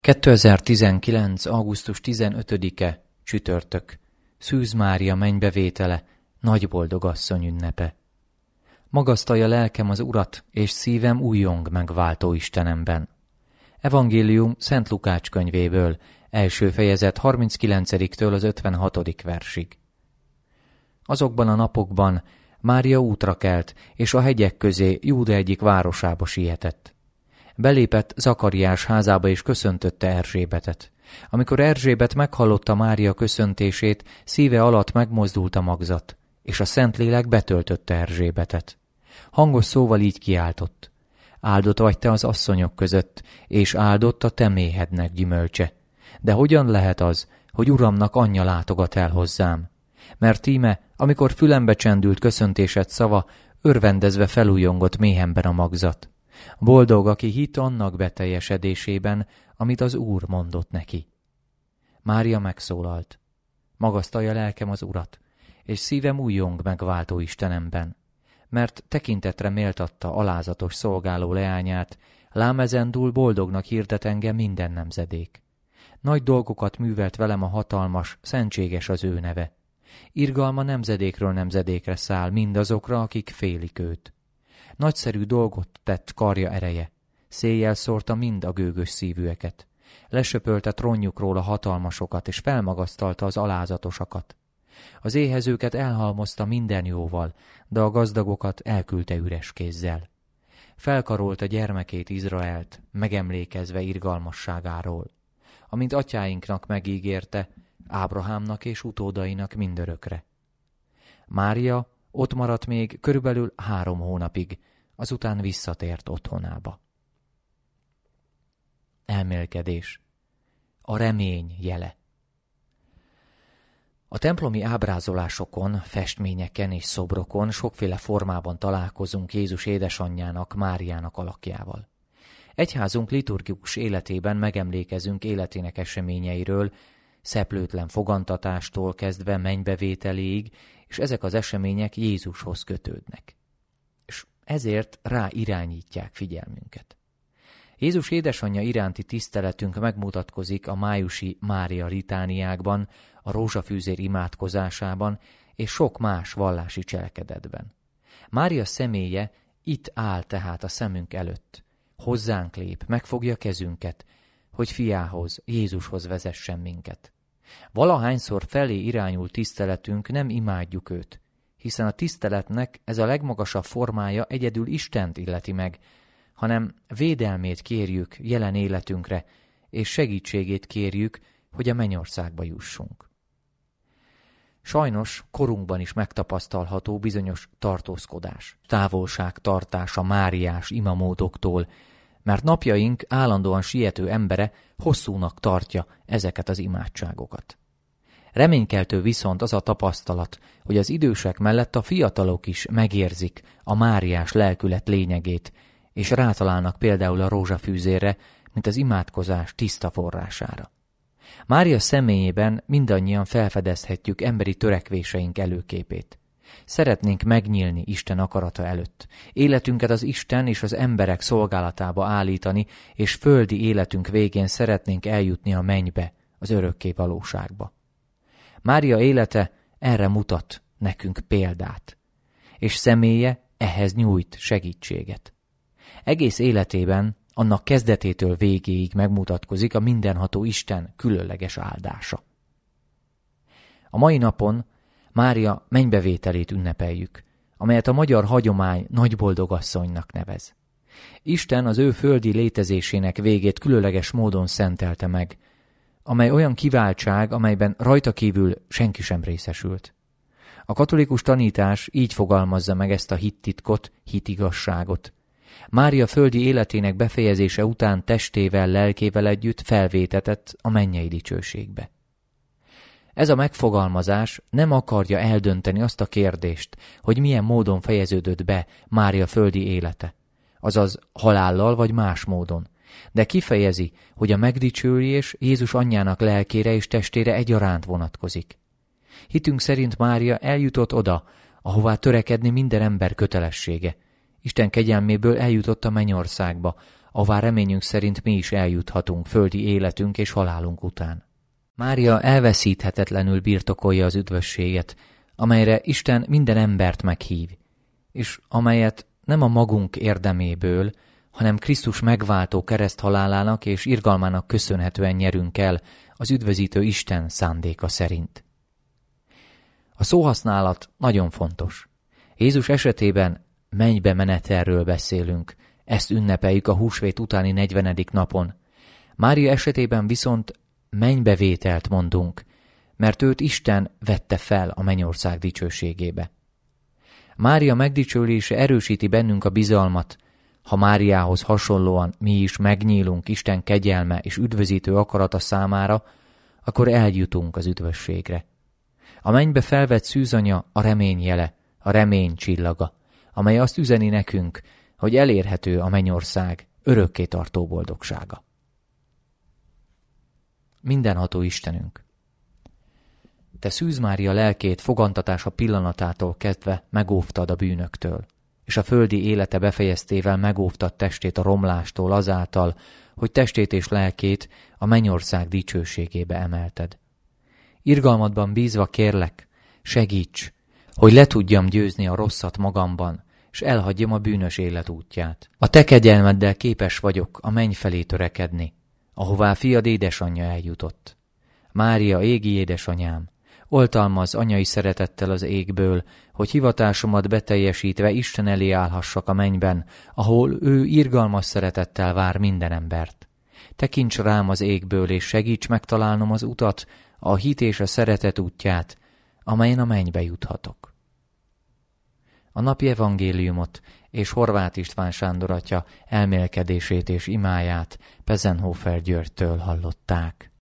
2019. augusztus 15-e, csütörtök, Szűz Mária mennybevétele, nagy boldogasszony ünnepe. Magasztalja lelkem az Urat, és szívem újjong megváltó Istenemben. Evangélium Szent Lukács könyvéből, első fejezet 39-től az 56. versig. Azokban a napokban Mária útra kelt, és a hegyek közé Júda egyik városába sietett. Belépett Zakariás házába és köszöntötte Erzsébetet. Amikor Erzsébet meghallotta Mária köszöntését, szíve alatt megmozdult a magzat, és a Szentlélek betöltötte Erzsébetet. Hangos szóval így kiáltott: áldott vagy te az asszonyok között, és áldott a te méhednek gyümölcse. De hogyan lehet az, hogy Uramnak anyja látogat el hozzám? Mert íme, amikor fülembe csendült köszöntésed szava, örvendezve felújongott méhemben a magzat. Boldog, aki hit annak beteljesedésében, amit az Úr mondott neki. Mária megszólalt: magasztalja lelkem az Urat, és szívem újjong megváltó Istenemben, mert tekintetre méltatta alázatos szolgáló leányát, lám ezendúl boldognak hirdet engem minden nemzedék. Nagy dolgokat művelt velem a hatalmas, szentséges az ő neve. Irgalma nemzedékről nemzedékre száll mindazokra, akik félik őt. Nagyszerű dolgot tett karja ereje, széjjel szórta mind a gőgös szívűeket. Lesöpölte trónjukról a hatalmasokat, és felmagasztalta az alázatosakat. Az éhezőket elhalmozta minden jóval, de a gazdagokat elküldte üres kézzel. Felkarolta gyermekét Izraelt, megemlékezve irgalmasságáról, amint atyáinknak megígérte, Ábrahámnak és utódainak mindörökre. Mária ott maradt még körülbelül 3 hónapig, azután visszatért otthonába. Elmélkedés. A remény jele. A templomi ábrázolásokon, festményeken és szobrokon sokféle formában találkozunk Jézus édesanyjának, Máriának alakjával. Egyházunk liturgikus életében megemlékezünk életének eseményeiről, szeplőtlen fogantatástól kezdve mennybevételéig, és ezek az események Jézushoz kötődnek. És ezért rá irányítják figyelmünket. Jézus édesanyja iránti tiszteletünk megmutatkozik a májusi Mária litániákban, a rózsafűzér imádkozásában és sok más vallási cselekedetben. Mária személye itt áll tehát a szemünk előtt. Hozzánk lép, megfogja kezünket, hogy fiához, Jézushoz vezessen minket. Valahányszor felé irányul tiszteletünk, nem imádjuk őt, hiszen a tiszteletnek ez a legmagasabb formája egyedül Istent illeti meg, hanem védelmét kérjük jelen életünkre, és segítségét kérjük, hogy a mennyországba jussunk. Sajnos korunkban is megtapasztalható bizonyos tartózkodás, távolságtartás a máriás imamódoktól, mert napjaink állandóan siető embere hosszúnak tartja ezeket az imádságokat. Reménykeltő viszont az a tapasztalat, hogy az idősek mellett a fiatalok is megérzik a máriás lelkület lényegét, és rátalálnak például a rózsafűzérre, mint az imádkozás tiszta forrására. Mária személyében mindannyian felfedezhetjük emberi törekvéseink előképét. Szeretnénk megnyílni Isten akarata előtt, életünket az Isten és az emberek szolgálatába állítani, és földi életünk végén szeretnénk eljutni a mennybe, az örökké valóságba. Mária élete erre mutat nekünk példát, és személye ehhez nyújt segítséget. Egész életében, annak kezdetétől végéig megmutatkozik a mindenható Isten különleges áldása. A mai napon Mária mennybevételét ünnepeljük, amelyet a magyar hagyomány nagy boldogasszonynak nevez. Isten az ő földi létezésének végét különleges módon szentelte meg, amely olyan kiváltság, amelyben rajta kívül senki sem részesült. A katolikus tanítás így fogalmazza meg ezt a hittitkot, hitigasságot. Mária földi életének befejezése után testével, lelkével együtt felvétetett a mennyei dicsőségbe. Ez a megfogalmazás nem akarja eldönteni azt a kérdést, hogy milyen módon fejeződött be Mária földi élete, azaz halállal vagy más módon, de kifejezi, hogy a megdicsőlés Jézus anyjának lelkére és testére egyaránt vonatkozik. Hitünk szerint Mária eljutott oda, ahová törekedni minden ember kötelessége. Isten kegyelméből eljutott a mennyországba, ahová reményünk szerint mi is eljuthatunk földi életünk és halálunk után. Mária elveszíthetetlenül birtokolja az üdvösséget, amelyre Isten minden embert meghív, és amelyet nem a magunk érdeméből, hanem Krisztus megváltó kereszthalálának és irgalmának köszönhetően nyerünk el az üdvözítő Isten szándéka szerint. A szóhasználat nagyon fontos. Jézus esetében mennybe menetelről beszélünk, ezt ünnepeljük a húsvét utáni 40. napon. Mária esetében viszont mennybevételt mondunk, mert őt Isten vette fel a mennyország dicsőségébe. Mária megdicsőlése erősíti bennünk a bizalmat, ha Máriához hasonlóan mi is megnyílunk Isten kegyelme és üdvözítő akarata számára, akkor eljutunk az üdvösségre. A mennybe felvett szűzanya a remény jele, a remény csillaga, amely azt üzeni nekünk, hogy elérhető a mennyország örökké tartó boldogsága. Mindenható Istenünk! Te Szűz Mária lelkét fogantatása pillanatától kezdve megóvtad a bűnöktől, és a földi élete befejeztével megóvtad testét a romlástól azáltal, hogy testét és lelkét a mennyország dicsőségébe emelted. Irgalmadban bízva kérlek, segíts, hogy le tudjam győzni a rosszat magamban, és elhagyjam a bűnös élet útját. A te kegyelmeddel képes vagyok a menny felé törekedni, ahová fiad édesanyja eljutott. Mária, égi édesanyám, oltalmazz anyai szeretettel az égből, hogy hivatásomat beteljesítve Isten elé állhassak a mennyben, ahol ő irgalmas szeretettel vár minden embert. Tekints rám az égből, és segíts megtalálnom az utat, a hit és a szeretet útját, amelyen a mennybe juthatok. A napi evangéliumot és Horváth István Sándor atya elmélkedését és imáját Pezenhofer Györgytől hallották.